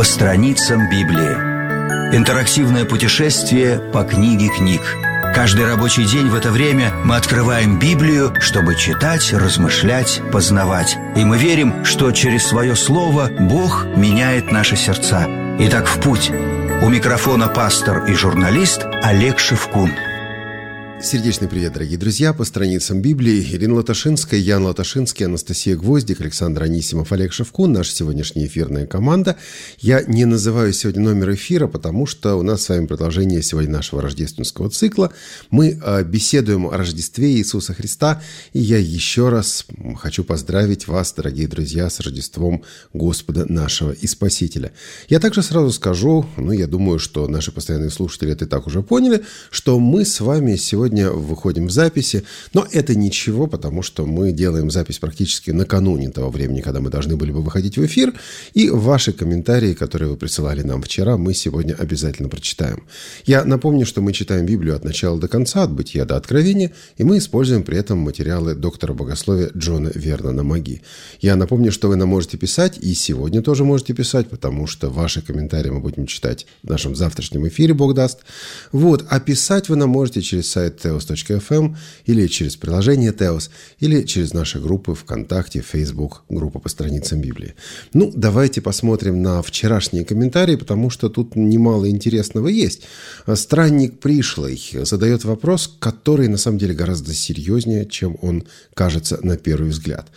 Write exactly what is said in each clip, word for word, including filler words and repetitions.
страницам Библии. Интерактивное путешествие по книге книг. Каждый рабочий день в это время мы открываем Библию, чтобы читать, размышлять, познавать. И мы верим, что через свое слово Бог меняет наши сердца. Итак, в путь. У микрофона пастор и журналист Олег Шевкун. Сердечный привет, дорогие друзья, по страницам Библии. Ирина Латашинская, Ян Латашинский, Анастасия Гвоздик, Александр Анисимов, Олег Шевкун, наша сегодняшняя эфирная команда. Я не называю сегодня номер эфира, потому что у нас с вами продолжение сегодня нашего рождественского цикла. Мы беседуем о Рождестве Иисуса Христа, и я еще раз хочу поздравить вас, дорогие друзья, с Рождеством Господа нашего и Спасителя. Я также сразу скажу, ну, я думаю, что наши постоянные слушатели это и так уже поняли, что мы с вами сегодня выходим в записи, но это ничего, потому что мы делаем запись практически накануне того времени, когда мы должны были бы выходить в эфир, и ваши комментарии, которые вы присылали нам вчера, мы сегодня обязательно прочитаем. Я напомню, что мы читаем Библию от начала до конца, от Бытия до Откровения, и мы используем при этом материалы доктора богословия Джона Вернона Маги. Я напомню, что вы нам можете писать, и сегодня тоже можете писать, потому что ваши комментарии мы будем читать в нашем завтрашнем эфире, Бог даст. Вот, а писать вы нам можете через сайт теос точка эф эм или через приложение Теос, или через наши группы ВКонтакте, Facebook, группа по страницам Библии. Ну, давайте посмотрим на вчерашние комментарии, потому что тут немало интересного есть. Странник пришлый задает вопрос, который на самом деле гораздо серьезнее, чем он кажется на первый взгляд.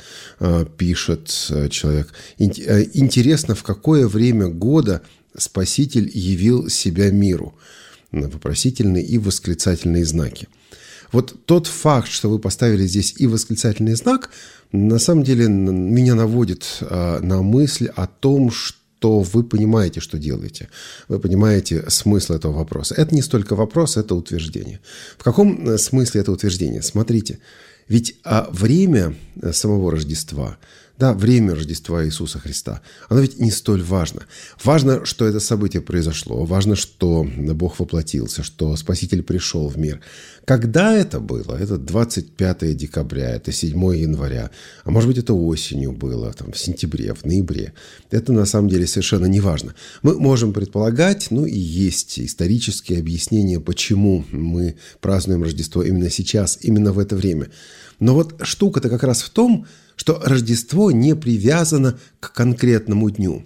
Пишет человек: интересно, в какое время года Спаситель явил себя миру? Вопросительные и восклицательные знаки. Вот тот факт, что вы поставили здесь и восклицательный знак, на самом деле меня наводит а, на мысль о том, что вы понимаете, что делаете. Вы понимаете смысл этого вопроса. Это не столько вопрос, это утверждение. В каком смысле это утверждение? Смотрите, ведь а, время самого Рождества, да, время Рождества Иисуса Христа, оно ведь не столь важно. Важно, что это событие произошло, важно, что Бог воплотился, что Спаситель пришел в мир. Когда это было? Это двадцать пятое декабря, это седьмое января, а может быть, это осенью было, там, в сентябре, в ноябре. Это на самом деле совершенно не важно. Мы можем предполагать, ну и есть исторические объяснения, почему мы празднуем Рождество именно сейчас, именно в это время. Но вот штука-то как раз в том, что Рождество не привязано к конкретному дню.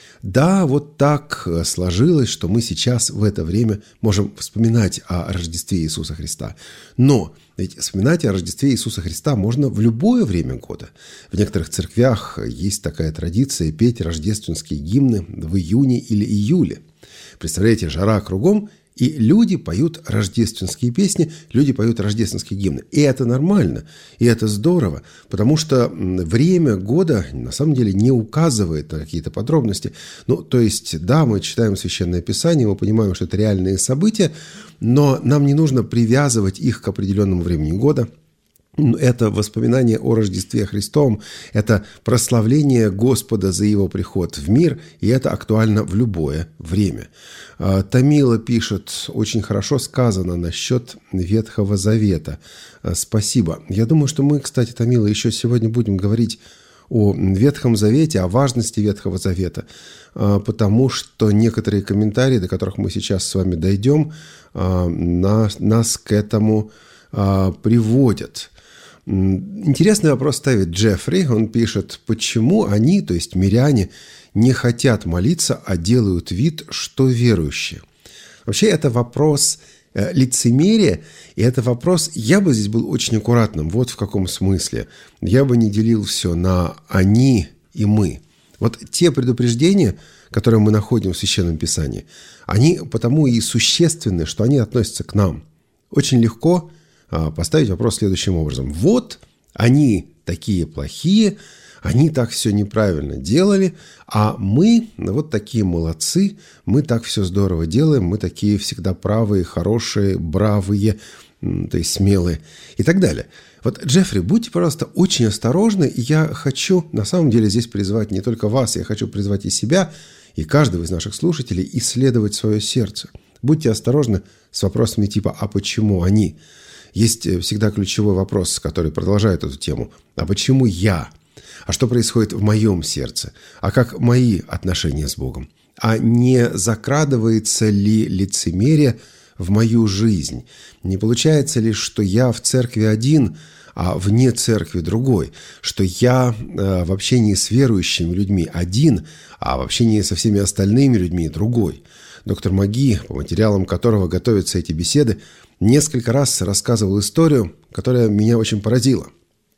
Да, вот так сложилось, что мы сейчас в это время можем вспоминать о Рождестве Иисуса Христа. Но ведь вспоминать о Рождестве Иисуса Христа можно в любое время года. В некоторых церквях есть такая традиция петь рождественские гимны в июне или июле. Представляете, жара кругом, и люди поют рождественские песни, люди поют рождественские гимны. И это нормально, и это здорово, потому что время года на самом деле не указывает на какие-то подробности. Ну, то есть, да, мы читаем Священное Писание, мы понимаем, что это реальные события, но нам не нужно привязывать их к определенному времени года. Это воспоминание о Рождестве Христовом, это прославление Господа за Его приход в мир, и это актуально в любое время. Тамила пишет: очень хорошо сказано насчет Ветхого Завета. Спасибо. Я думаю, что мы, кстати, Тамила, еще сегодня будем говорить о Ветхом Завете, о важности Ветхого Завета, потому что некоторые комментарии, до которых мы сейчас с вами дойдем, нас, нас к этому приводят. Интересный вопрос ставит Джеффри. Он пишет: почему они, то есть миряне, не хотят молиться, а делают вид, что верующие? Вообще, это вопрос лицемерия, и это вопрос, я бы здесь был очень аккуратным. Вот в каком смысле. Я бы не делил все на «они» и «мы». Вот те предупреждения, которые мы находим в Священном Писании, они потому и существенны, что они относятся к нам. Очень легко поставить вопрос следующим образом. Вот они такие плохие, они так все неправильно делали, а мы вот такие молодцы, мы так все здорово делаем, мы такие всегда правые, хорошие, бравые, то есть смелые и так далее. Вот, Джеффри, будьте, пожалуйста, очень осторожны, и я хочу на самом деле здесь призвать не только вас, я хочу призвать и себя, и каждого из наших слушателей исследовать свое сердце. Будьте осторожны с вопросами типа «а почему они?». Есть всегда ключевой вопрос, который продолжает эту тему. А почему я? А что происходит в моем сердце? А как мои отношения с Богом? а не закрадывается ли лицемерие в мою жизнь? Не получается ли, что я в церкви один, а вне церкви другой? Что я в общении с верующими людьми один, а в общении со всеми остальными людьми другой? Доктор Маги, по материалам которого готовятся эти беседы, несколько раз рассказывал историю, которая меня очень поразила.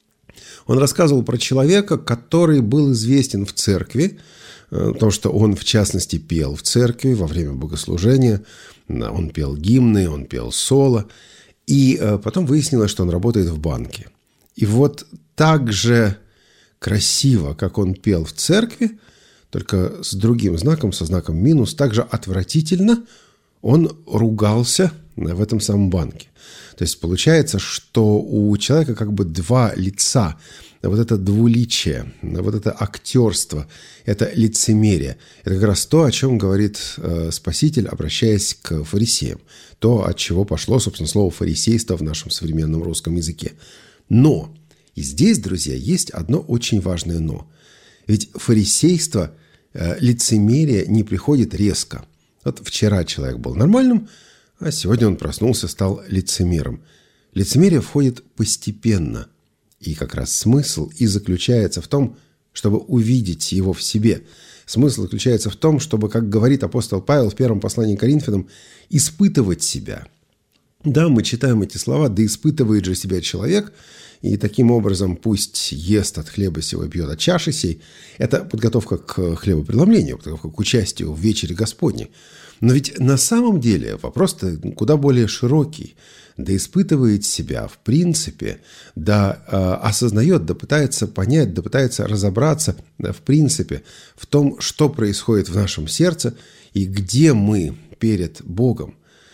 Он рассказывал про человека, который был известен в церкви, потому что он, в частности, пел в церкви во время богослужения, он пел гимны, он пел соло, и потом выяснилось, что он работает в банке. И вот так же красиво, как он пел в церкви, только с другим знаком, со знаком минус, так же отвратительно он ругался в этом самом банке. То есть получается, что у человека как бы два лица. Вот это двуличие, вот это актерство, это лицемерие. Это как раз то, о чем говорит э, Спаситель, обращаясь к фарисеям. То, от чего пошло, собственно, слово «фарисейство» в нашем современном русском языке. Но и здесь, друзья, есть одно очень важное «но». Ведь фарисейство, э, лицемерие не приходит резко. Вот вчера человек был нормальным, а сегодня он проснулся, стал лицемером. Лицемерие входит постепенно. И как раз смысл и заключается в том, чтобы увидеть его в себе. Смысл заключается в том, чтобы, как говорит апостол Павел в первом послании к Коринфянам, испытывать себя. Да, мы читаем эти слова: «Да испытывает же себя человек», и таким образом пусть ест от хлеба сего и пьет от чаши сей. Это подготовка к хлебопреломлению, подготовка к участию в вечере Господней. Но ведь на самом деле вопрос-то куда более широкий. Да испытывает себя в принципе, да э, осознает, да пытается понять, да пытается разобраться да, в принципе в том, что происходит в нашем сердце и где мы перед Богом.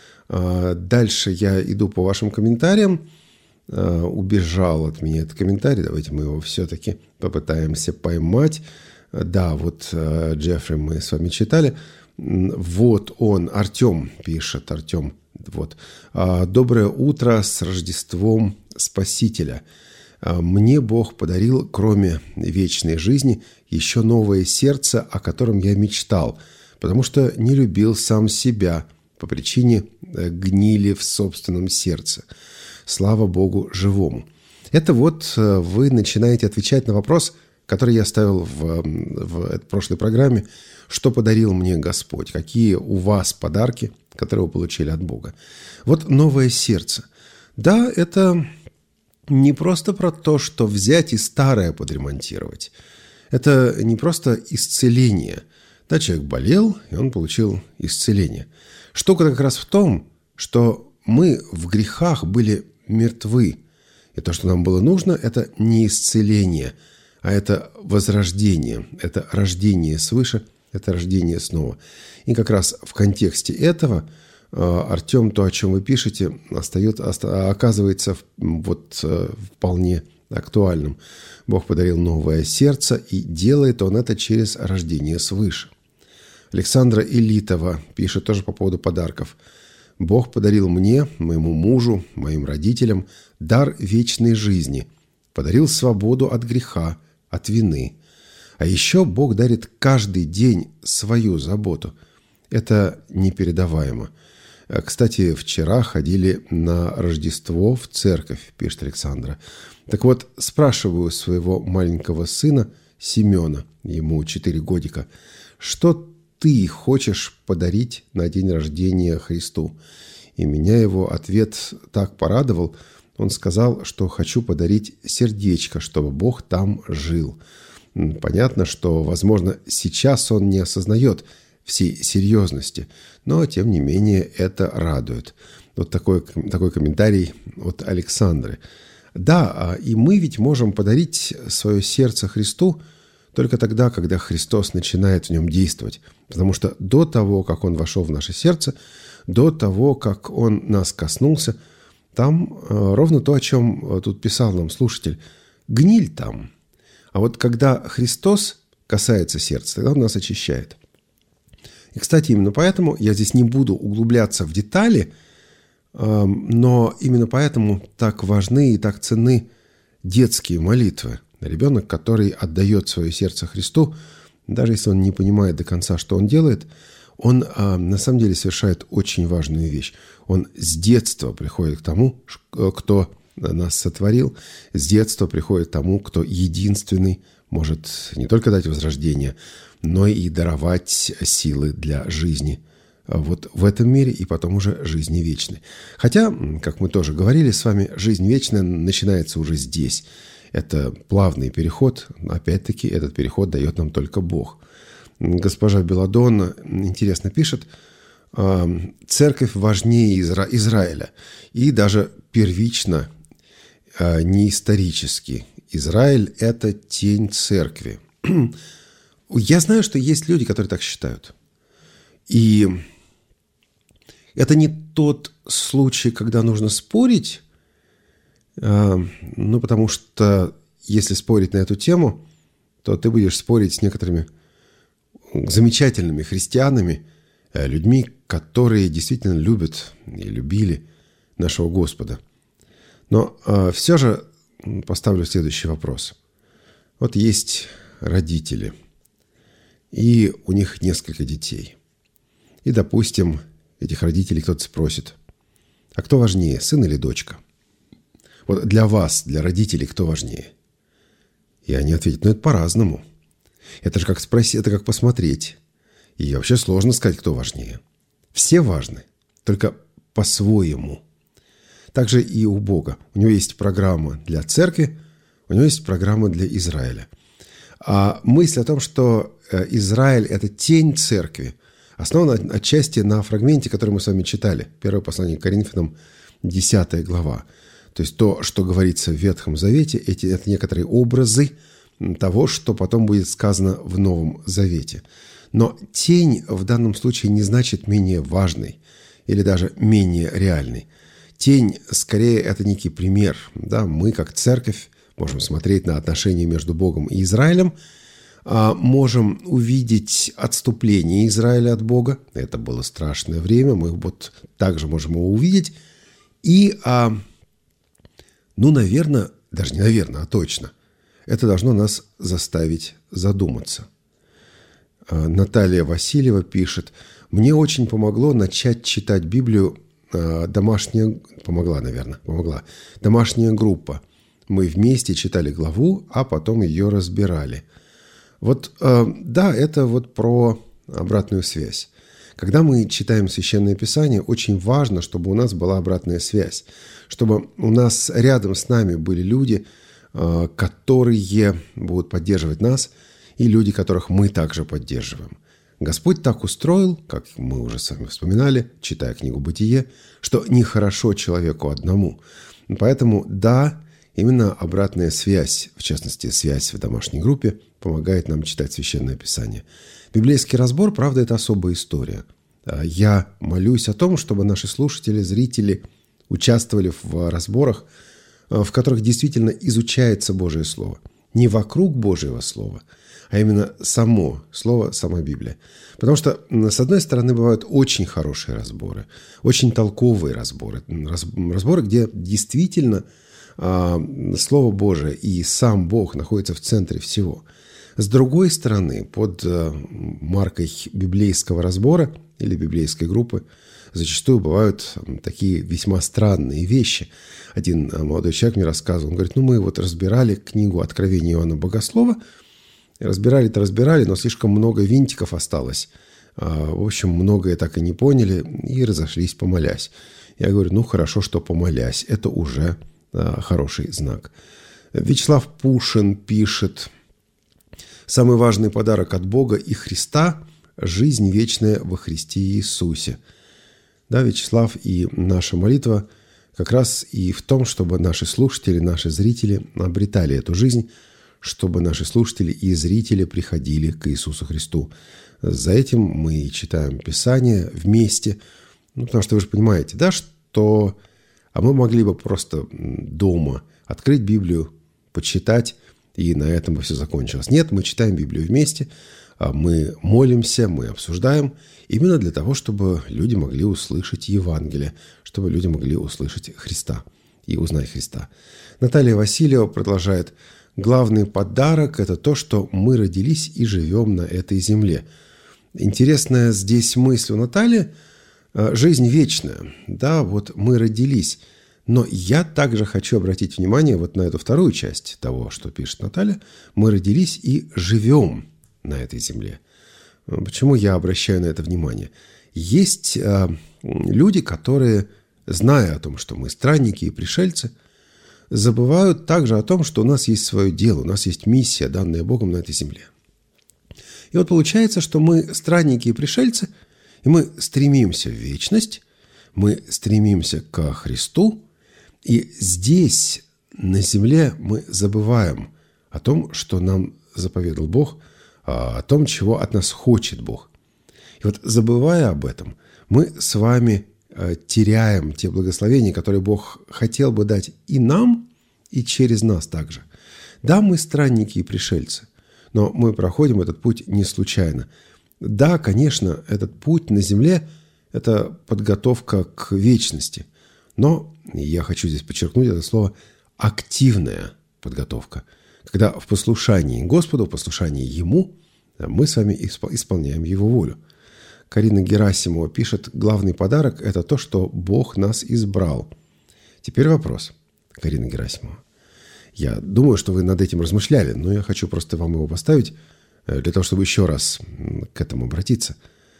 Э, дальше я иду по вашим комментариям. Э, убежал от меня этот комментарий. Давайте мы его все-таки попытаемся поймать. Да, вот э, Джеффри мы с вами читали. Вот он, Артем пишет, Артем. Вот. «Доброе утро с Рождеством Спасителя. Мне Бог подарил, кроме вечной жизни, еще новое сердце, о котором я мечтал, потому что не любил сам себя по причине гнили в собственном сердце. Слава Богу живому». Это вот вы начинаете отвечать на вопрос, который я ставил в, в прошлой программе: что подарил мне Господь, какие у вас подарки, которые вы получили от Бога. Вот новое сердце. Да, это не просто про то, что взять и старое подремонтировать. Это не просто исцеление. Да, человек болел, и он получил исцеление. Штука как раз в том, что мы в грехах были мертвы. И то, что нам было нужно, это не исцеление, а это возрождение, это рождение свыше, это рождение снова. И как раз в контексте этого, Артем, то, о чем вы пишете, остается, оказывается вот вполне актуальным. Бог подарил новое сердце, и делает Он это через рождение свыше. Александра Элитова пишет тоже по поводу подарков. «Бог подарил мне, моему мужу, моим родителям дар вечной жизни, подарил свободу от греха, от вины. А еще Бог дарит каждый день свою заботу. Это непередаваемо. Кстати, вчера ходили на Рождество в церковь», пишет Александра. Так вот, спрашиваю своего маленького сына Семена, ему четыре годика, что ты хочешь подарить на день рождения Христу? И меня его ответ так порадовал. Он сказал, что хочу подарить сердечко, чтобы Бог там жил. Понятно, что, возможно, сейчас он не осознает всей серьезности, но, тем не менее, это радует. Вот такой, такой комментарий от Александры. Да, и мы ведь можем подарить свое сердце Христу только тогда, когда Христос начинает в нем действовать. Потому что до того, как Он вошел в наше сердце, до того, как Он нас коснулся, там ровно то, о чем тут писал нам слушатель. Гниль там. А вот когда Христос касается сердца, тогда Он нас очищает. И, кстати, именно поэтому я здесь не буду углубляться в детали, но именно поэтому так важны и так ценны детские молитвы. Ребенок, который отдает свое сердце Христу, даже если он не понимает до конца, что он делает, он а, на самом деле совершает очень важную вещь. Он с детства приходит к тому, кто нас сотворил, с детства приходит к тому, кто единственный может не только дать возрождение, но и даровать силы для жизни вот в этом мире и потом уже жизни вечной. Хотя, как мы тоже говорили с вами, жизнь вечная начинается уже здесь. Это плавный переход. Опять-таки, этот переход дает нам только Бог. Госпожа Беладонна интересно пишет: «Церковь важнее Изра... Израиля и даже первично, не исторически. Израиль – это тень церкви». Я знаю, что есть люди, которые так считают. И это не тот случай, когда нужно спорить, ну, потому что если спорить на эту тему, то ты будешь спорить с некоторыми замечательными христианами, людьми, которые действительно любят и любили нашего Господа. Но все же поставлю следующий вопрос. Вот есть родители, и у них несколько детей. И, допустим, этих родителей кто-то спросит: а кто важнее, сын или дочка? Вот для вас, для родителей, кто важнее? И они ответят: ну, это по-разному. Это же как спросить, это как посмотреть. И вообще сложно сказать, кто важнее. Все важны, только по-своему. Также и у Бога. У него есть программа для церкви, у него есть программа для Израиля. А мысль о том, что Израиль – это тень церкви, основана отчасти на фрагменте, который мы с вами читали. Первое послание к Коринфянам, десятая глава. То есть то, что говорится в Ветхом Завете, эти, это некоторые образы того, что потом будет сказано в Новом Завете. Но тень в данном случае не значит менее важной или даже менее реальной. Тень, скорее, это некий пример. Да? Мы, как церковь, можем смотреть на отношения между Богом и Израилем, можем увидеть отступление Израиля от Бога. Это было страшное время, мы вот также можем его увидеть. И, ну, наверное, даже не наверное, а точно, это должно нас заставить задуматься. Наталья Васильева пишет: «Мне очень помогло начать читать Библию домашняя...» Помогла, наверное, помогла. «Домашняя группа. Мы вместе читали главу, а потом ее разбирали». Вот, да, это вот про обратную связь. Когда мы читаем Священное Писание, очень важно, чтобы у нас была обратная связь, чтобы у нас рядом с нами были люди, которые будут поддерживать нас, и люди, которых мы также поддерживаем. Господь так устроил, как мы уже с вами вспоминали, читая книгу «Бытие», что нехорошо человеку одному. Поэтому, да, именно обратная связь, в частности, связь в домашней группе, помогает нам читать Священное Писание. Библейский разбор, правда, это особая история. Я молюсь о том, чтобы наши слушатели, зрители участвовали в разборах, в которых действительно изучается Божие Слово. Не вокруг Божьего Слова, а именно само Слово, сама Библия. Потому что, с одной стороны, бывают очень хорошие разборы, очень толковые разборы, разборы, где действительно Слово Божие и сам Бог находятся в центре всего. С другой стороны, под маркой библейского разбора или библейской группы зачастую бывают такие весьма странные вещи. Один молодой человек мне рассказывал, он говорит: ну мы вот разбирали книгу «Откровение Иоанна Богослова», разбирали-то разбирали, но слишком много винтиков осталось. В общем, многое так и не поняли и разошлись, помолясь. Я говорю: ну хорошо, что помолясь, это уже хороший знак. Вячеслав Пушин пишет: «Самый важный подарок от Бога и Христа – жизнь вечная во Христе Иисусе». Да, Вячеслав, и наша молитва как раз и в том, чтобы наши слушатели, наши зрители обретали эту жизнь, чтобы наши слушатели и зрители приходили к Иисусу Христу. За этим мы читаем Писание вместе, ну, потому что вы же понимаете, да, что... А мы могли бы просто дома открыть Библию, почитать, и на этом бы все закончилось. Нет, мы читаем Библию вместе, мы молимся, мы обсуждаем, именно для того, чтобы люди могли услышать Евангелие, чтобы люди могли услышать Христа и узнать Христа. Наталья Васильева продолжает: главный подарок – это то, что мы родились и живем на этой земле. Интересная здесь мысль у Натальи – жизнь вечная. Да, вот мы родились. Но я также хочу обратить внимание вот на эту вторую часть того, что пишет Наталья. Мы родились и живем на этой земле. Почему я обращаю на это внимание? Есть э, люди, которые, зная о том, что мы странники и пришельцы, забывают также о том, что у нас есть свое дело, у нас есть миссия, данная Богом на этой земле. И вот получается, что мы странники и пришельцы, и мы стремимся в вечность, мы стремимся ко Христу, и здесь, на земле, мы забываем о том, что нам заповедал Бог, о том, чего от нас хочет Бог. И вот забывая об этом, мы с вами теряем те благословения, которые Бог хотел бы дать и нам, и через нас также. Да, мы странники и пришельцы, но мы проходим этот путь не случайно. Да, конечно, этот путь на земле – это подготовка к вечности. Но я хочу здесь подчеркнуть это слово «активная подготовка», когда в послушании Господу, в послушании Ему мы с вами исполняем Его волю. Карина Герасимова пишет: «Главный подарок – это то, что Бог нас избрал». Теперь вопрос, Карина Герасимова. Я думаю, что вы над этим размышляли, но я хочу просто вам его поставить, для того, чтобы еще раз к этому обратиться.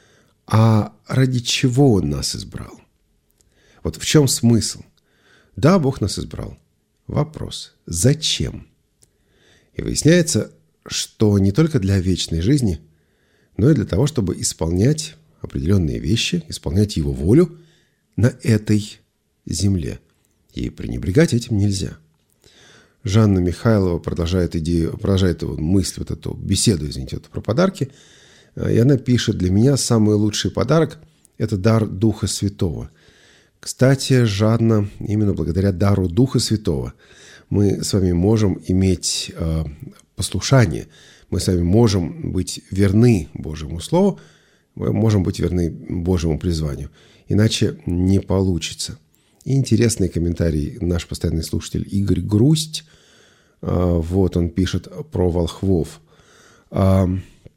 А ради чего Он нас избрал? Вот в чем смысл? Да, Бог нас избрал. Вопрос: зачем? И выясняется, что не только для вечной жизни, но и для того, чтобы исполнять определенные вещи, исполнять Его волю на этой земле. И пренебрегать этим нельзя. Жанна Михайлова продолжает идею, продолжает мысль, вот эту беседу, извините, вот, про подарки. И она пишет: «Для меня самый лучший подарок – это дар Духа Святого». Кстати, Жанна, именно благодаря дару Духа Святого мы с вами можем иметь э, послушание, мы с вами можем быть верны Божьему Слову, мы можем быть верны Божьему призванию. Иначе не получится. И интересный комментарий наш постоянный слушатель Игорь Грусть. Э, вот он пишет про волхвов. Э,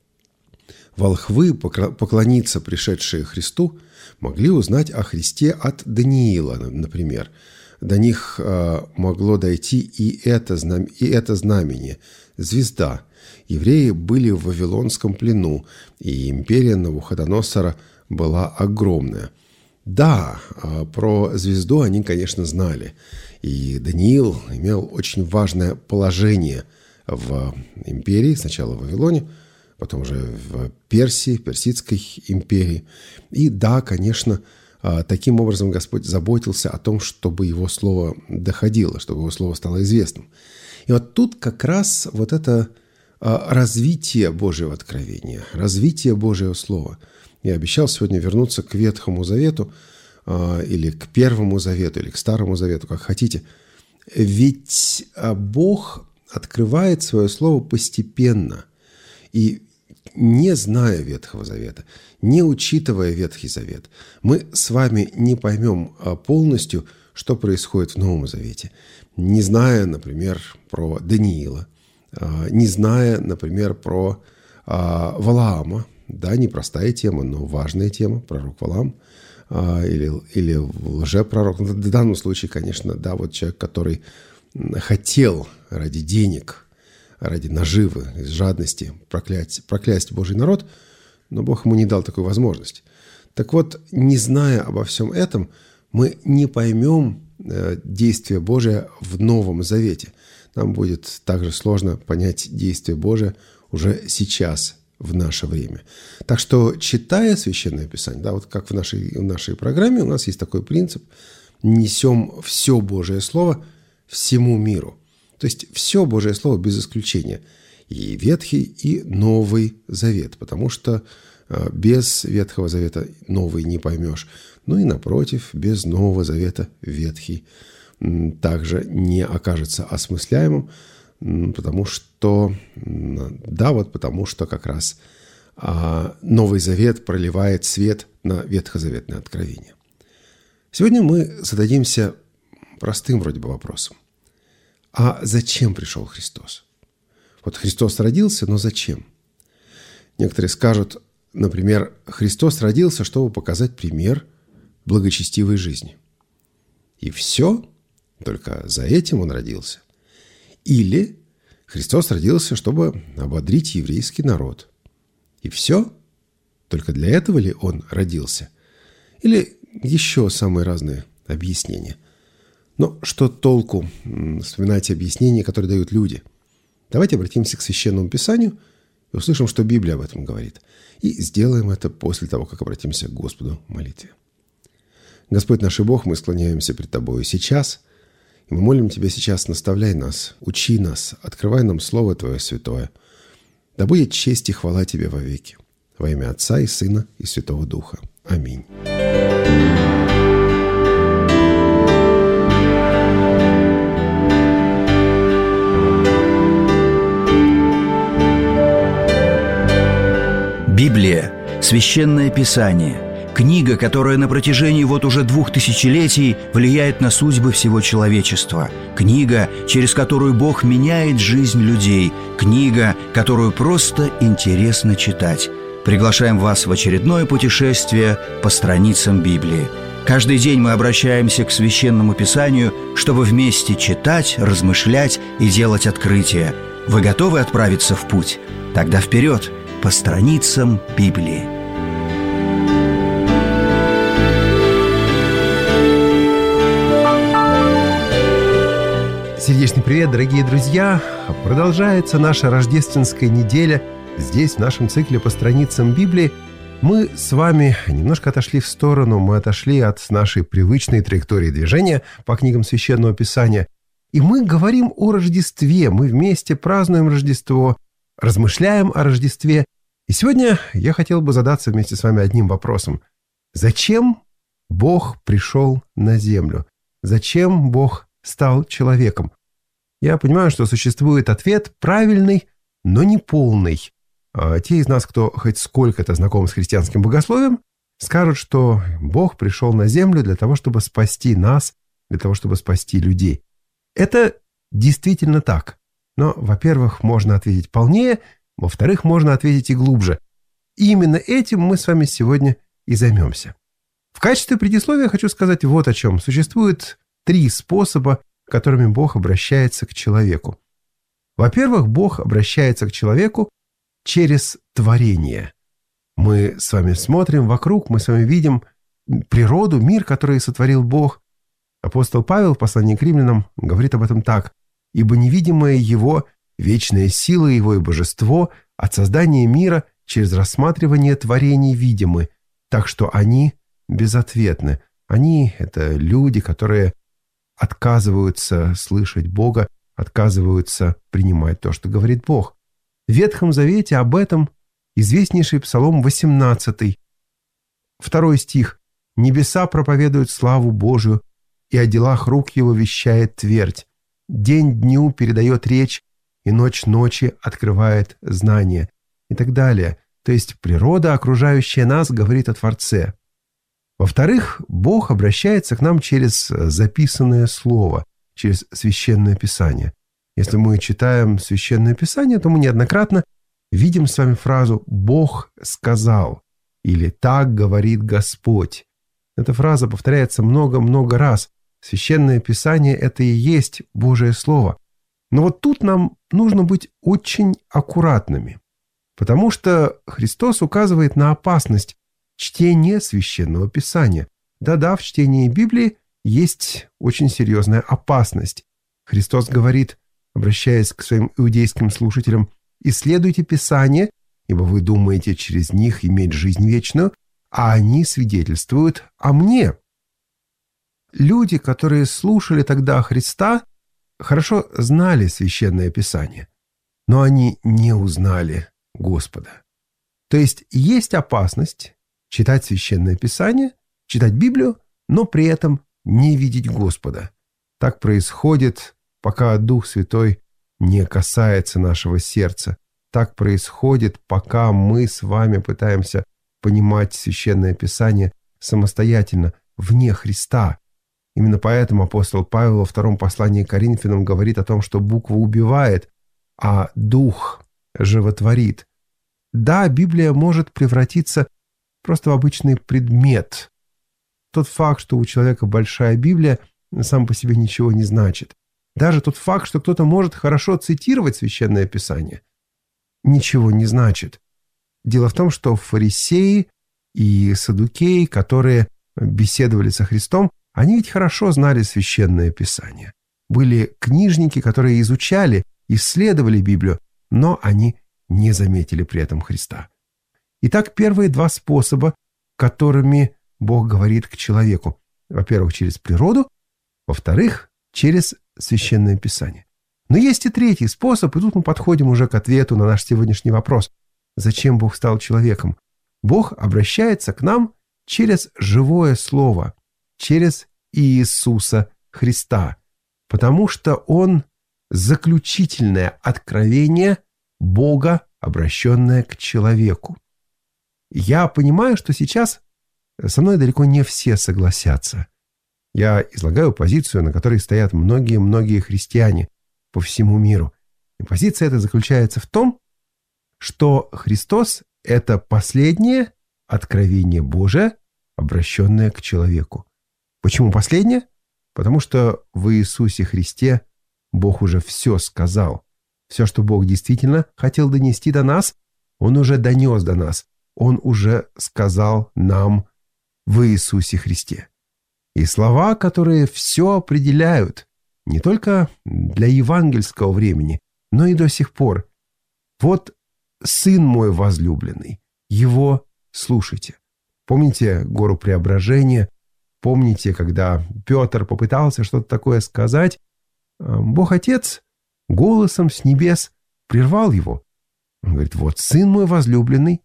волхвы, поклониться пришедшие Христу, могли узнать о Христе от Даниила, например. До них э, могло дойти и это, знам... и это знамение – звезда. Евреи были в Вавилонском плену, и империя Навуходоносора была огромная. Да, э, про звезду они, конечно, знали. И Даниил имел очень важное положение в империи, сначала в Вавилоне, потом уже в Персии, Персидской империи. И да, конечно, таким образом Господь заботился о том, чтобы Его Слово доходило, чтобы Его Слово стало известным. И вот тут как раз вот это развитие Божьего откровения, развитие Божьего Слова. Я обещал сегодня вернуться к Ветхому Завету, или к Первому Завету, или к Старому Завету, как хотите. Ведь Бог открывает свое Слово постепенно. И не зная Ветхого Завета, не учитывая Ветхий Завет, мы с вами не поймем полностью, что происходит в Новом Завете. Не зная, например, про Даниила, не зная, например, про Валаама. Да, непростая тема, но важная тема, пророк Валаам или, или лжепророк. В данном случае, конечно, да, вот человек, который хотел ради денег, ради наживы, из жадности проклясть, проклясть Божий народ, но Бог ему не дал такой возможности. Так вот, не зная обо всем этом, мы не поймем э, действие Божие в Новом Завете. Нам будет также сложно понять действие Божие уже сейчас, в наше время. Так что, читая Священное Писание, да, вот как в нашей, в нашей программе, у нас есть такой принцип: несем все Божие Слово всему миру. То есть все Божие Слово без исключения. И Ветхий, и Новый Завет. Потому что без Ветхого Завета Новый не поймешь. Ну и напротив, без Нового Завета Ветхий также не окажется осмысляемым. Потому что, да, вот потому что как раз Новый Завет проливает свет на ветхозаветное откровение. Сегодня мы зададимся простым вроде бы вопросом. А зачем пришел Христос? Вот Христос родился, но зачем? Некоторые скажут, например, Христос родился, чтобы показать пример благочестивой жизни. И все, только за этим Он родился. Или Христос родился, чтобы ободрить еврейский народ. И все, только для этого ли Он родился? Или еще самые разные объяснения. Но что толку вспоминать объяснения, которые дают люди? Давайте обратимся к Священному Писанию и услышим, что Библия об этом говорит. И сделаем это после того, как обратимся к Господу в молитве. Господь наш и Бог, мы склоняемся пред Тобою сейчас, и мы молим Тебя сейчас, наставляй нас, учи нас, открывай нам Слово Твое святое. Да будет честь и хвала Тебе вовеки. Во имя Отца и Сына и Святого Духа. Аминь. Библия – Священное Писание, книга, которая на протяжении вот уже двух тысячелетий влияет на судьбы всего человечества, книга, через которую Бог меняет жизнь людей, книга, которую просто интересно читать. Приглашаем вас в очередное путешествие по страницам Библии. Каждый день мы обращаемся к Священному Писанию, чтобы вместе читать, размышлять и делать открытия. Вы готовы отправиться в путь? Тогда вперед! По страницам Библии. Сердечный привет, дорогие друзья! Продолжается наша рождественская неделя. Здесь, в нашем цикле по страницам Библии, мы с вами немножко отошли в сторону. Мы отошли от нашей привычной траектории движения по книгам Священного Писания. И мы говорим о Рождестве. Мы вместе празднуем Рождество, размышляем о Рождестве. И сегодня я хотел бы задаться вместе с вами одним вопросом. Зачем Бог пришел на землю? Зачем Бог стал человеком? Я понимаю, что существует ответ правильный, но не полный. А те из нас, кто хоть сколько-то знаком с христианским богословием, скажут, что Бог пришел на землю для того, чтобы спасти нас, для того, чтобы спасти людей. Это действительно так. Но, во-первых, можно ответить полнее, во-вторых, можно ответить и глубже. И именно этим мы с вами сегодня и займемся. В качестве предисловия хочу сказать вот о чем. Существует три способа, которыми Бог обращается к человеку. Во-первых, Бог обращается к человеку через творение. Мы с вами смотрим вокруг, мы с вами видим природу, мир, который сотворил Бог. Апостол Павел в послании к римлянам говорит об этом так: «Ибо невидимое Его, вечная сила Его и божество от создания мира через рассматривание творений видимы, так что они безответны». Они — это люди, которые отказываются слышать Бога, отказываются принимать то, что говорит Бог. В Ветхом Завете об этом известнейший Псалом восемнадцатый, второй стих: «Небеса проповедуют славу Божию, и о делах рук Его вещает твердь. День дню передает речь, и ночь ночи открывает знание», и так далее. То есть природа, окружающая нас, говорит о Творце. Во-вторых, Бог обращается к нам через записанное слово, через Священное Писание. Если мы читаем Священное Писание, то мы неоднократно видим с вами фразу «Бог сказал» или «Так говорит Господь». Эта фраза повторяется много-много раз. Священное Писание – это и есть Божие Слово. Но вот тут нам нужно быть очень аккуратными, потому что Христос указывает на опасность чтения Священного Писания. Да-да, в чтении Библии есть очень серьезная опасность. Христос говорит, обращаясь к своим иудейским слушателям: «Исследуйте Писание, ибо вы думаете через них иметь жизнь вечную, а они свидетельствуют о мне». Люди, которые слушали тогда Христа, хорошо знали Священное Писание, но они не узнали Господа. То есть есть опасность читать Священное Писание, читать Библию, но при этом не видеть Господа. Так происходит, пока Дух Святой не касается нашего сердца. Так происходит, пока мы с вами пытаемся понимать Священное Писание самостоятельно, вне Христа. Именно поэтому апостол Павел во втором послании к Коринфянам говорит о том, что буква убивает, а Дух животворит. Да, Библия может превратиться просто в обычный предмет. Тот факт, что у человека большая Библия, сам по себе ничего не значит. Даже тот факт, что кто-то может хорошо цитировать Священное Писание, ничего не значит. Дело в том, что фарисеи и саддукеи, которые беседовали со Христом, они ведь хорошо знали Священное Писание. Были книжники, которые изучали, исследовали Библию, но они не заметили при этом Христа. Итак, первые два способа, которыми Бог говорит к человеку. Во-первых, через природу, во-вторых, через Священное Писание. Но есть и третий способ, и тут мы подходим уже к ответу на наш сегодняшний вопрос. Зачем Бог стал человеком? Бог обращается к нам через живое слово, через Иисуса Христа, потому что Он заключительное откровение Бога, обращенное к человеку. Я понимаю, что сейчас со мной далеко не все согласятся. Я излагаю позицию, на которой стоят многие-многие христиане по всему миру. И позиция эта заключается в том, что Христос – это последнее откровение Божие, обращенное к человеку. Почему последнее? Потому что в Иисусе Христе Бог уже все сказал. Все, что Бог действительно хотел донести до нас, Он уже донес до нас. Он уже сказал нам в Иисусе Христе. И слова, которые все определяют, не только для евангельского времени, но и до сих пор. Вот Сын мой возлюбленный, Его слушайте. Помните гору Преображения? Помните, когда Петр попытался что-то такое сказать? Бог Отец голосом с небес прервал его. Он говорит: вот Сын мой возлюбленный,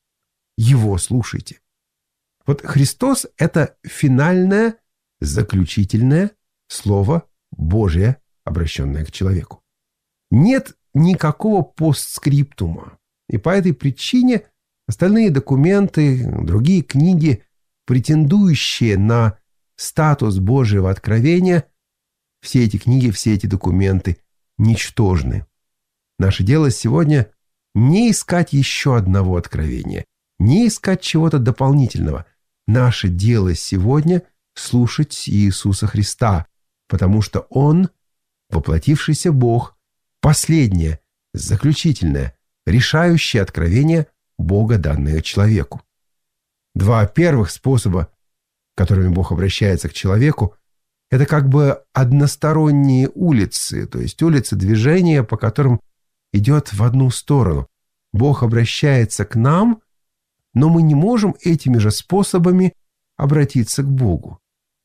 Его слушайте. Вот Христос – это финальное, заключительное слово Божие, обращенное к человеку. Нет никакого постскриптума. И по этой причине остальные документы, другие книги, претендующие на статус Божьего откровения, все эти книги, все эти документы ничтожны. Наше дело сегодня не искать еще одного откровения, не искать чего-то дополнительного. Наше дело сегодня слушать Иисуса Христа, потому что Он, воплотившийся Бог, последнее, заключительное, решающее откровение Бога, данное человеку. Два первых способа, которыми Бог обращается к человеку, это как бы односторонние улицы, то есть улицы движения, по которым идет в одну сторону. Бог обращается к нам, но мы не можем этими же способами обратиться к Богу.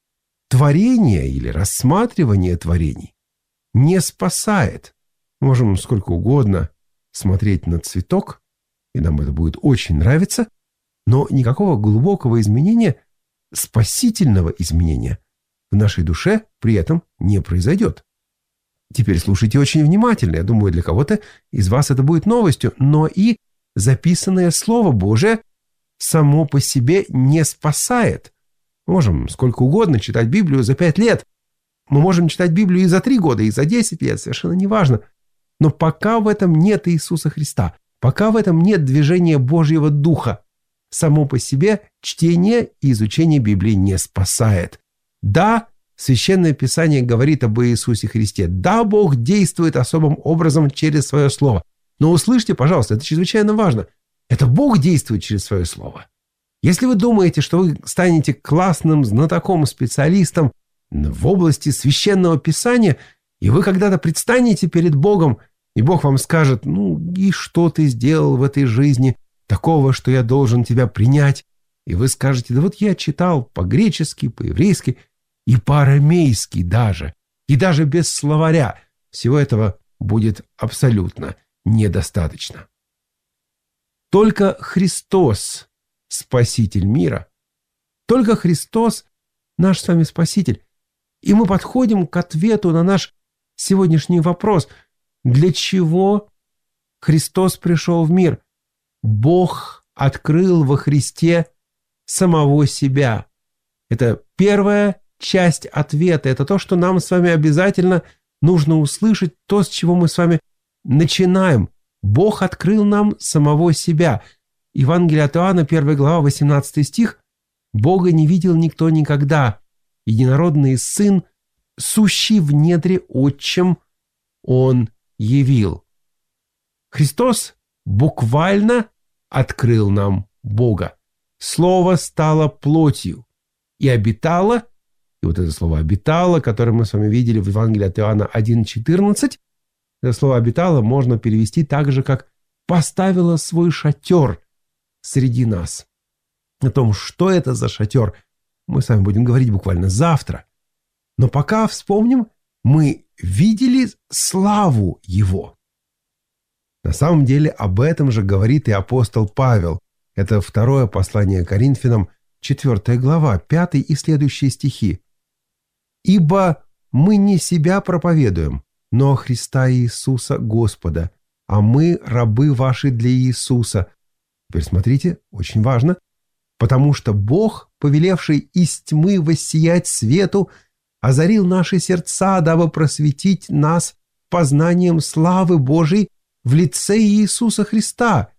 Творение или рассматривание творений не спасает. Можем сколько угодно смотреть на цветок, и нам это будет очень нравиться, но никакого глубокого изменения, спасительного изменения в нашей душе при этом не произойдет. Теперь слушайте очень внимательно. Я думаю, для кого-то из вас это будет новостью, но и записанное Слово Божие само по себе не спасает. Мы можем сколько угодно читать Библию за пять лет. Мы можем читать Библию и за три года, и за десять лет, совершенно неважно. Но пока в этом нет Иисуса Христа, пока в этом нет движения Божьего Духа, само по себе чтение и изучение Библии не спасает. Да, Священное Писание говорит об Иисусе Христе. Да, Бог действует особым образом через свое Слово. Но услышьте, пожалуйста, это чрезвычайно важно. Это Бог действует через свое Слово. Если вы думаете, что вы станете классным знатоком, специалистом в области Священного Писания, и вы когда-то предстанете перед Богом, и Бог вам скажет: ну и что ты сделал в этой жизни такого, что я должен тебя принять? И вы скажете: да вот я читал по-гречески, по-еврейски и по-арамейски даже, и даже без словаря. Всего этого будет абсолютно недостаточно. Только Христос – Спаситель мира. Только Христос – наш с вами Спаситель. И мы подходим к ответу на наш сегодняшний вопрос. Для чего Христос пришел в мир? Бог открыл во Христе самого себя. Это первая часть ответа. Это то, что нам с вами обязательно нужно услышать, то, с чего мы с вами начинаем. Бог открыл нам самого себя. Евангелие от Иоанна, первая глава, восемнадцатый стих. «Бога не видел никто никогда. Единородный Сын, сущий в недре Отчим, Он явил». Христос буквально открыл нам Бога. Слово стало плотью и обитало, и вот это слово «обитало», которое мы с вами видели в Евангелии от Иоанна один четырнадцать, это слово «обитало» можно перевести так же, как «поставило свой шатер среди нас». О том, что это за шатер, мы с вами будем говорить буквально завтра. Но пока вспомним, мы видели славу Его. На самом деле об этом же говорит и апостол Павел. Это второе послание Коринфянам, четвёртая глава, пятый и следующие стихи. «Ибо мы не себя проповедуем, но Христа Иисуса Господа, а мы рабы ваши для Иисуса». Теперь смотрите, очень важно. «Потому что Бог, повелевший из тьмы воссиять свету, озарил наши сердца, дабы просветить нас познанием славы Божией в лице Иисуса Христа».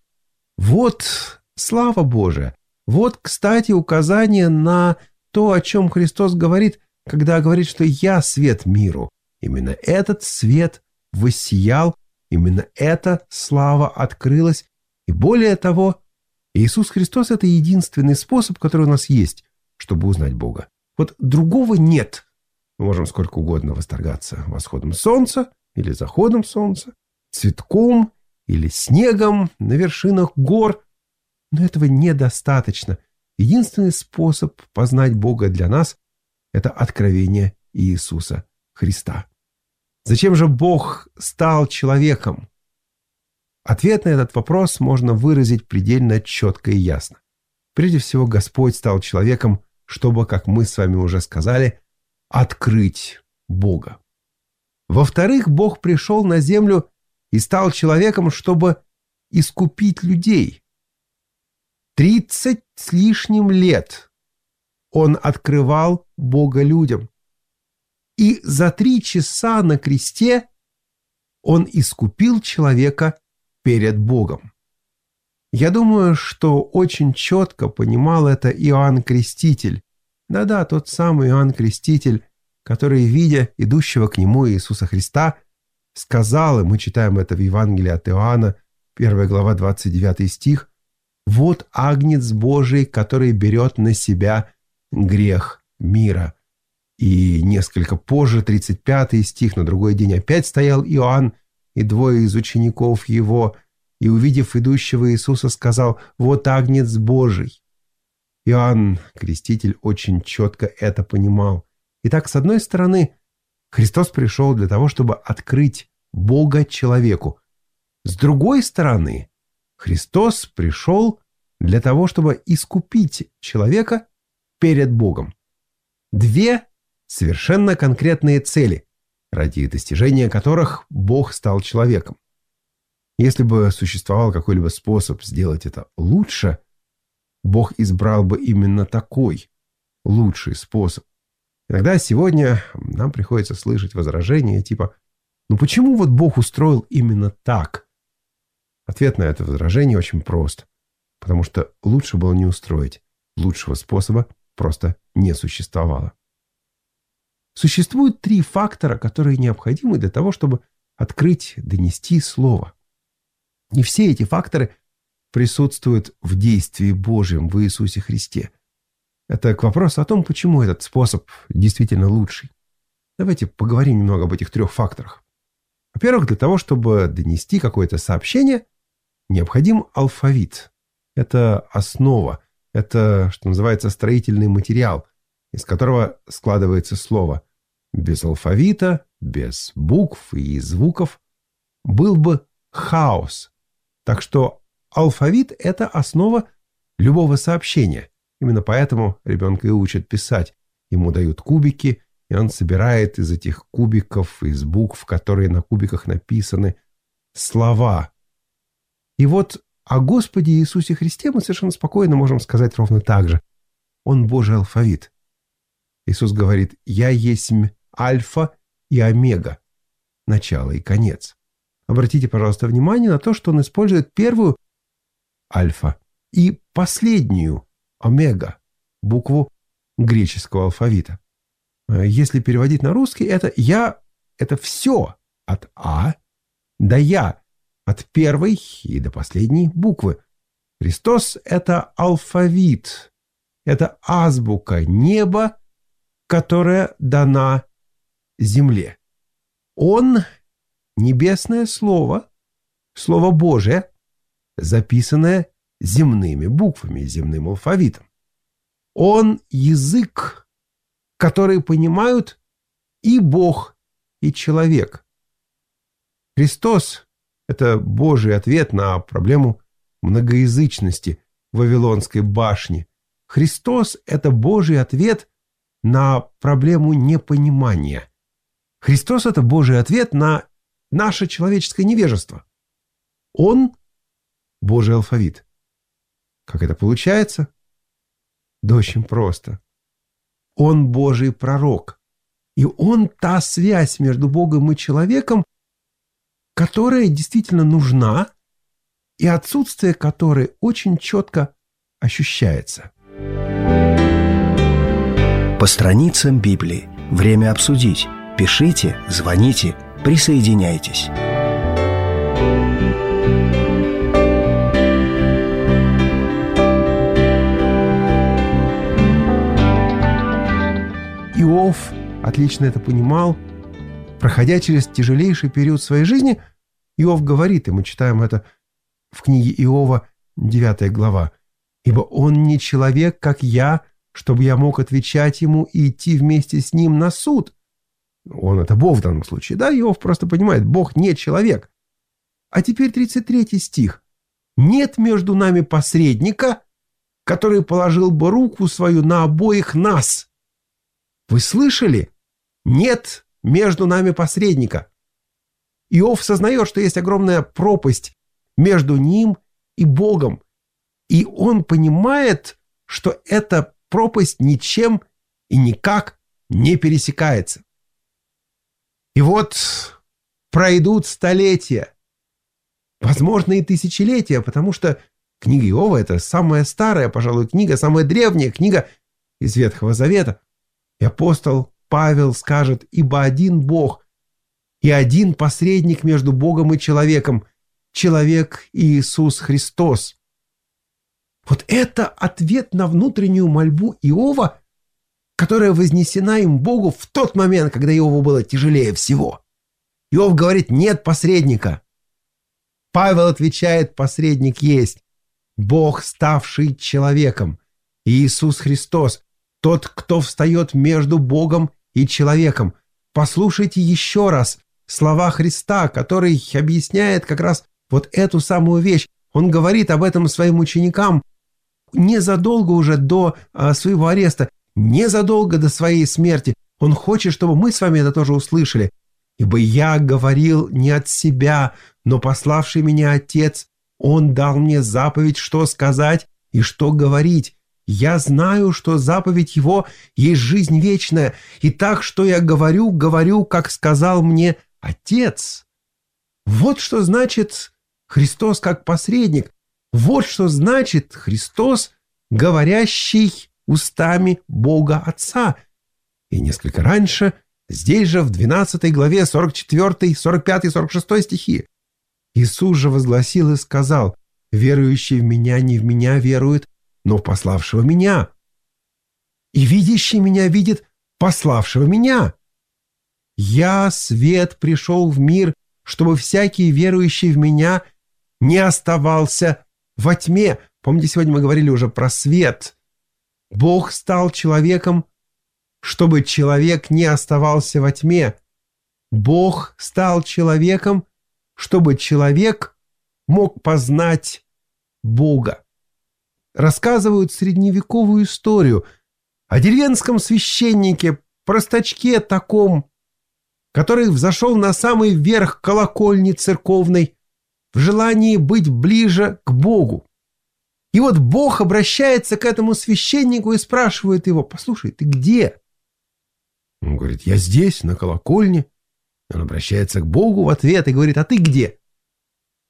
Вот слава Божия. Вот, кстати, указание на то, о чем Христос говорит, когда говорит, что «я свет миру». Именно этот свет воссиял, именно эта слава открылась. И более того, Иисус Христос – это единственный способ, который у нас есть, чтобы узнать Бога. Вот другого нет. Мы можем сколько угодно восторгаться восходом солнца или заходом солнца, цветком или снегом на вершинах гор. Но этого недостаточно. Единственный способ познать Бога для нас – это откровение Иисуса Христа. Зачем же Бог стал человеком? Ответ на этот вопрос можно выразить предельно четко и ясно. Прежде всего, Господь стал человеком, чтобы, как мы с вами уже сказали, открыть Бога. Во-вторых, Бог пришел на землю и стал человеком, чтобы искупить людей. Тридцать с лишним лет Он открывал Бога людям. И за три часа на кресте Он искупил человека перед Богом. Я думаю, что очень четко понимал это Иоанн Креститель. Да-да, тот самый Иоанн Креститель, который, видя идущего к нему Иисуса Христа, сказал, и мы читаем это в Евангелии от Иоанна, первая глава, двадцать девятый стих, «Вот агнец Божий, который берет на себя грех мира». И несколько позже, тридцать пятый стих, на другой день опять стоял Иоанн и двое из учеников его, и, увидев идущего Иисуса, сказал: «Вот агнец Божий». Иоанн Креститель очень четко это понимал. Итак, с одной стороны, Христос пришел для того, чтобы открыть Бога человеку. С другой стороны, Христос пришел для того, чтобы искупить человека перед Богом. Две совершенно конкретные цели, ради достижения которых Бог стал человеком. Если бы существовал какой-либо способ сделать это лучше, Бог избрал бы именно такой лучший способ. Иногда сегодня нам приходится слышать возражения типа: «Ну почему вот Бог устроил именно так?» Ответ на это возражение очень прост. Потому что лучше было не устроить. Лучшего способа просто не существовало. Существует три фактора, которые необходимы для того, чтобы открыть, донести слово. И все эти факторы присутствуют в действии Божьем в Иисусе Христе. Это к вопросу о том, почему этот способ действительно лучший. Давайте поговорим немного об этих трех факторах. Во-первых, для того, чтобы донести какое-то сообщение, необходим алфавит. Это основа, это, что называется, строительный материал, из которого складывается слово. Без алфавита, без букв и звуков был бы хаос. Так что алфавит – это основа любого сообщения. Именно поэтому ребенка и учат писать. Ему дают кубики, и он собирает из этих кубиков, из букв, которые на кубиках написаны, слова. И вот о Господе Иисусе Христе мы совершенно спокойно можем сказать ровно так же. Он Божий алфавит. Иисус говорит: «Я есть Альфа и Омега, начало и конец». обратите, пожалуйста, внимание на то, что он использует первую альфа и последнюю омега, букву греческого алфавита. Если переводить на русский, это «я» — это все от А до «я», от первой и до последней буквы. Христос — это алфавит, это азбука неба, которая дана земле. Он — небесное слово, слово Божие, записанное земными буквами, земным алфавитом. Он — язык, который понимают и Бог, и человек. Христос — это Божий ответ на проблему многоязычности Вавилонской башни. Христос — это Божий ответ на проблему непонимания. Христос — это Божий ответ на наше человеческое невежество. Он — Божий алфавит. Как это получается? Да очень просто. Он Божий пророк. И он та связь между Богом и человеком, которая действительно нужна, и отсутствие которой очень четко ощущается. По страницам Библии. Время обсудить. Пишите, звоните, присоединяйтесь. Иов отлично это понимал. Проходя через тяжелейший период своей жизни, Иов говорит, и мы читаем это в книге Иова, девятая глава, «Ибо он не человек, как я, чтобы я мог отвечать ему и идти вместе с ним на суд». Он — это Бог в данном случае. Да, Иов просто понимает, Бог не человек. А теперь тридцать третий стих. «Нет между нами посредника, который положил бы руку свою на обоих нас». Вы слышали? Нет между нами посредника. Иов сознает, что есть огромная пропасть между ним и Богом. И он понимает, что эта пропасть ничем и никак не пересекается. И вот пройдут столетия, возможно, и тысячелетия, потому что книга Иова — это самая старая, пожалуй, книга, самая древняя книга из Ветхого Завета. И апостол Павел скажет: «Ибо один Бог и один посредник между Богом и человеком, человек Иисус Христос». Вот это ответ на внутреннюю мольбу Иова, которая вознесена им Богу в тот момент, когда Иову было тяжелее всего. Иов говорит: «Нет посредника». Павел отвечает: «Посредник есть, Бог, ставший человеком, Иисус Христос, тот, кто встает между Богом и человеком». Послушайте еще раз слова Христа, который объясняет как раз вот эту самую вещь. Он говорит об этом своим ученикам незадолго уже до а, своего ареста, незадолго до своей смерти. Он хочет, чтобы мы с вами это тоже услышали. «Ибо я говорил не от себя, но пославший меня Отец, Он дал мне заповедь, что сказать и что говорить. Я знаю, что заповедь Его есть жизнь вечная, и так, что я говорю, говорю, как сказал мне Отец». Вот что значит Христос как посредник. Вот что значит Христос, говорящий устами Бога Отца. И несколько раньше, здесь же в двенадцатой главе, сорок четвёртый, сорок пятый, сорок шестой стихи, Иисус же возгласил и сказал: «Верующий в Меня не в Меня верует, но в пославшего Меня. И видящий Меня видит пославшего Меня. Я, свет, пришел в мир, чтобы всякий верующий в Меня не оставался во тьме». Помните, сегодня мы говорили уже про свет. Бог стал человеком, чтобы человек не оставался во тьме. Бог стал человеком, чтобы человек мог познать Бога. Рассказывают средневековую историю о деревенском священнике, простачке таком, который взошел на самый верх колокольни церковной в желании быть ближе к Богу. И вот Бог обращается к этому священнику и спрашивает его: «Послушай, ты где?» Он говорит: «Я здесь, на колокольне». Он обращается к Богу в ответ и говорит: «А ты где?»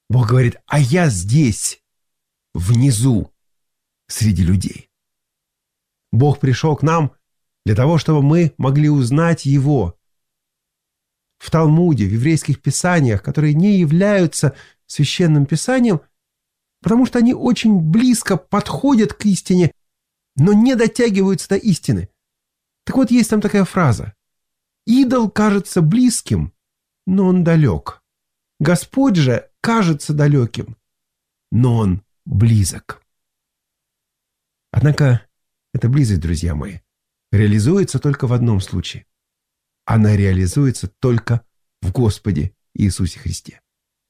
Бог говорит: а я здесь, внизу, среди людей. Бог пришел к нам для того, чтобы мы могли узнать Его. В Талмуде, в еврейских писаниях, которые не являются священным писанием, потому что они очень близко подходят к истине, но не дотягиваются до истины. Так вот, есть там такая фраза: «Идол кажется близким, но он далек. Господь же кажется далеким, но он близок». Однако эта близость, друзья мои, реализуется только в одном случае. Она реализуется только в Господе Иисусе Христе.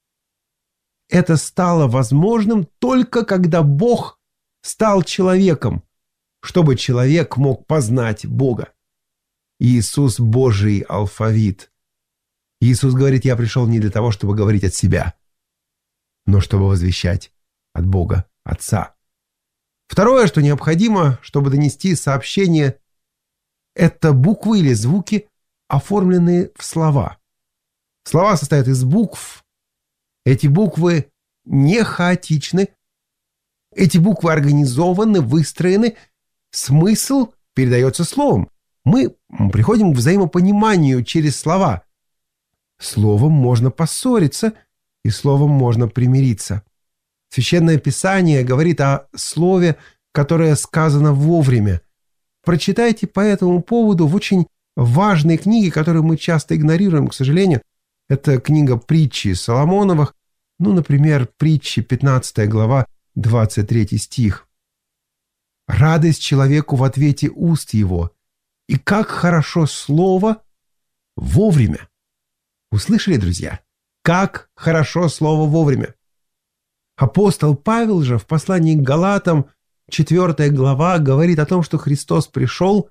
Это стало возможным только когда Бог стал человеком, чтобы человек мог познать Бога. Иисус – Божий алфавит. Иисус говорит: «Я пришел не для того, чтобы говорить от себя, но чтобы возвещать от Бога Отца». Второе, что необходимо, чтобы донести сообщение, это буквы или звуки, оформленные в слова. Слова состоят из букв. Эти буквы не хаотичны. Эти буквы организованы, выстроены. Смысл передается словом. Мы приходим к взаимопониманию через слова. Словом можно поссориться, и словом можно примириться. Священное Писание говорит о слове, которое сказано вовремя. Прочитайте по этому поводу в очень важной книге, которую мы часто игнорируем, к сожалению. Это книга притчи Соломоновых, ну, например, притчи пятнадцатая глава, двадцать третий стих. «Радость человеку в ответе уст его, и как хорошо слово вовремя». Услышали, друзья? Как хорошо слово вовремя. Апостол Павел же в послании к Галатам, четвёртая глава, говорит о том, что Христос пришел,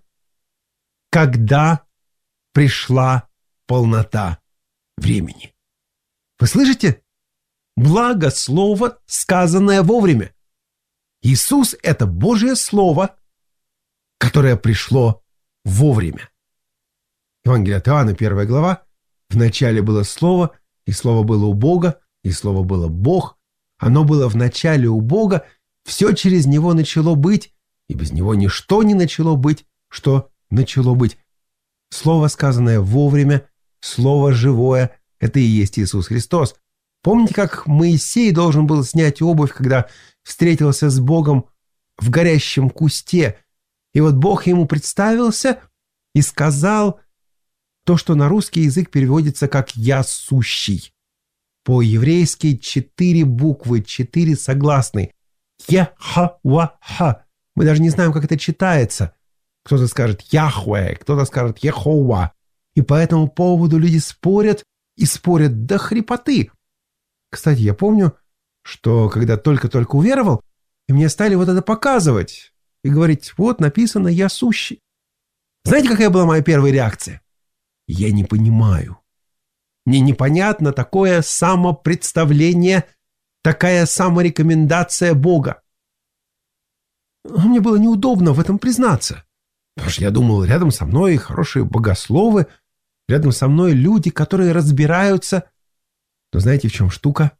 когда пришла полнота времени. Вы слышите? Благо слово, сказанное вовремя. Иисус – это Божье Слово, которое пришло вовремя. Евангелие от Иоанна, первая глава. «Вначале было Слово, и Слово было у Бога, и Слово было Бог. Оно было в начале у Бога, все через Него начало быть, и без Него ничто не начало быть, что начало быть». Слово, сказанное вовремя, Слово живое – это и есть Иисус Христос. Помните, как Моисей должен был снять обувь, когда встретился с Богом в горящем кусте? И вот Бог ему представился и сказал то, что на русский язык переводится как «Я сущий». По-еврейски четыре буквы, четыре согласные. Я-ха-ва-ха. Мы даже не знаем, как это читается. Кто-то скажет Яхве, кто-то скажет Ехова. И по этому поводу люди спорят и спорят до хрипоты. Кстати, я помню, что когда только-только уверовал, и мне стали вот это показывать и говорить: вот написано «Я сущий». Знаете, какая была моя первая реакция? Я не понимаю. Мне непонятно такое самопредставление, такая саморекомендация Бога. Но мне было неудобно в этом признаться. Потому что я думал, рядом со мной хорошие богословы, рядом со мной люди, которые разбираются. Но знаете, в чем штука?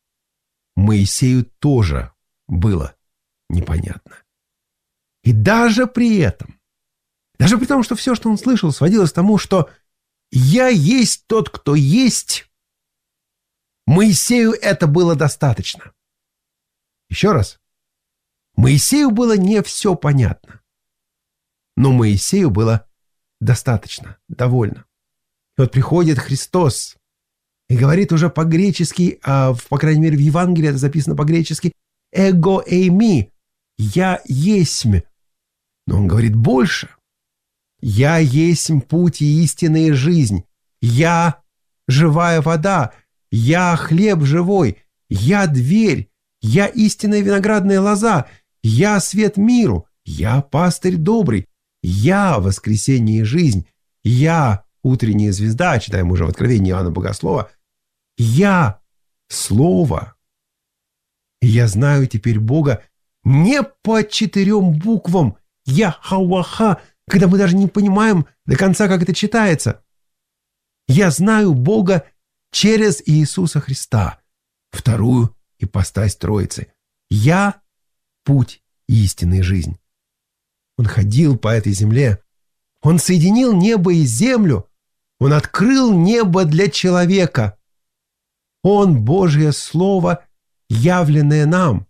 Моисею тоже было непонятно. И даже при этом, даже при том, что все, что он слышал, сводилось к тому, что «Я есть тот, кто есть», Моисею это было достаточно. Еще раз. Моисею было не все понятно. Но Моисею было достаточно, довольно. И вот приходит Христос и говорит уже по-гречески, а, по крайней мере, в Евангелии это записано по-гречески, «эго эйми», «я есмь». Но он говорит больше. «Я есмь путь и истина и жизнь. Я живая вода. Я хлеб живой. Я дверь. Я истинная виноградная лоза. Я свет миру. Я пастырь добрый. Я воскресение и жизнь. Я утренняя звезда», читаем уже в Откровении Иоанна Богослова. «Я Слово». И я знаю теперь Бога не по четырем буквам «Я-ха-ва-ха», когда мы даже не понимаем до конца, как это читается. Я знаю Бога через Иисуса Христа, вторую ипостась Троицы. «Я – путь, истина и жизнь». Он ходил по этой земле. Он соединил небо и землю. Он открыл небо для человека. Он – Божье Слово, явленное нам.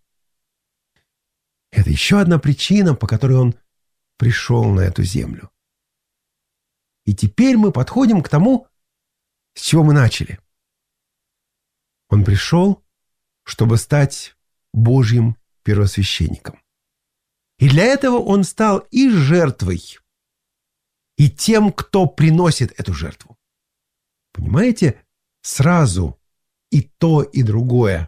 Это еще одна причина, по которой он пришел на эту землю. И теперь мы подходим к тому, с чего мы начали. Он пришел, чтобы стать Божьим первосвященником. И для этого он стал и жертвой, и тем, кто приносит эту жертву. Понимаете, сразу и то, и другое.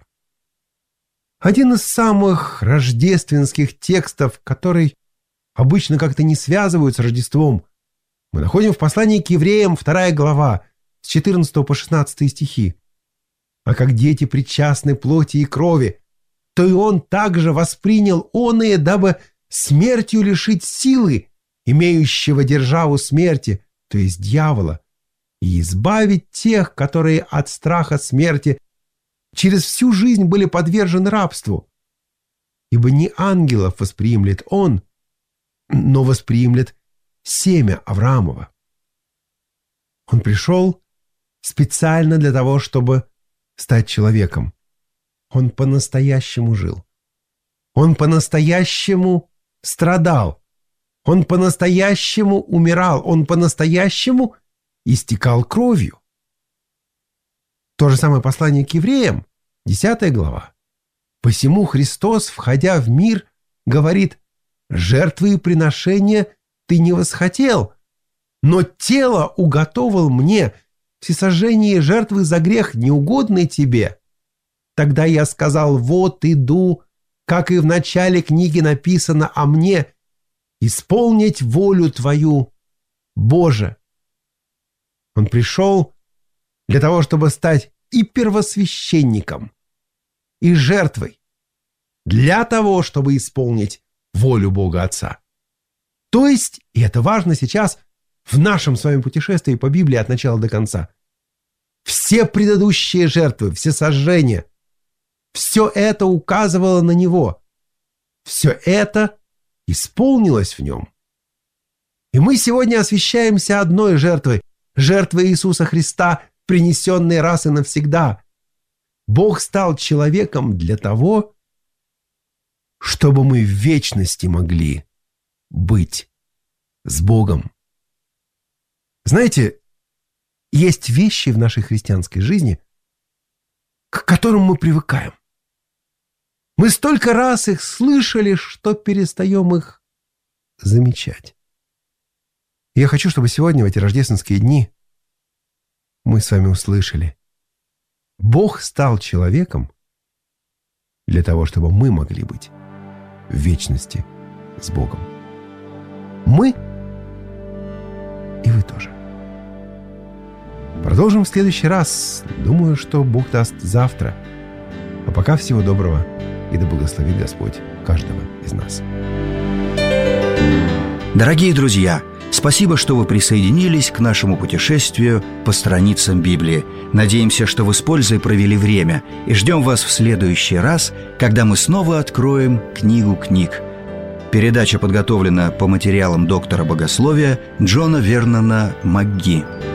Один из самых рождественских текстов, который обычно как-то не связывают с Рождеством, мы находим в послании к евреям, вторая глава, с четырнадцатого по шестнадцатый стихи. «А как дети причастны плоти и крови, то и он также воспринял оные, дабы смертью лишить силы, имеющего державу смерти, то есть дьявола, и избавить тех, которые от страха смерти через всю жизнь были подвержены рабству. Ибо не ангелов восприимлет он, но восприимлет семя Авраамова». Он пришел специально для того, чтобы стать человеком. Он по-настоящему жил. Он по-настоящему страдал. Он по-настоящему умирал. Он по-настоящему истекал кровью. То же самое послание к евреям, десятая глава. «Посему Христос, входя в мир, говорит: жертвы и приношения ты не восхотел, но тело уготовил мне, всесожжение жертвы за грех неугодны тебе. Тогда я сказал: вот иду, как и в начале книги написано о мне, исполнить волю твою, Боже». Он пришел для того, чтобы стать и первосвященником, и жертвой, для того, чтобы исполнить волю Бога Отца. То есть, и это важно сейчас, в нашем с вами путешествии по Библии от начала до конца, все предыдущие жертвы, все сожжения, все это указывало на Него. Все это исполнилось в Нем. И мы сегодня освящаемся одной жертвой, жертвой Иисуса Христа, принесенной раз и навсегда. Бог стал человеком для того, чтобы мы в вечности могли быть с Богом. Знаете, есть вещи в нашей христианской жизни, к которым мы привыкаем. Мы столько раз их слышали, что перестаем их замечать. И я хочу, чтобы сегодня, в эти рождественские дни, мы с вами услышали: Бог стал человеком для того, чтобы мы могли быть в вечности с Богом. Мы и вы тоже. Продолжим в следующий раз. Думаю, что Бог даст завтра. А пока всего доброго, и да благословит Господь каждого из нас. Дорогие друзья, спасибо, что вы присоединились к нашему путешествию по страницам Библии. Надеемся, что вы с пользой провели время, и ждем вас в следующий раз, когда мы снова откроем книгу книг. Передача подготовлена по материалам доктора богословия Джона Вернона МакГи.